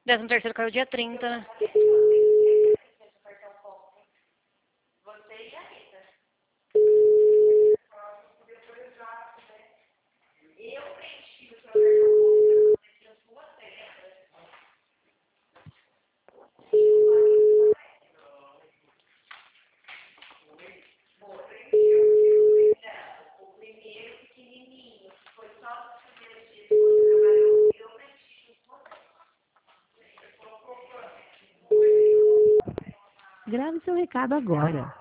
13º caiu dia 30, né? Grave seu recado agora.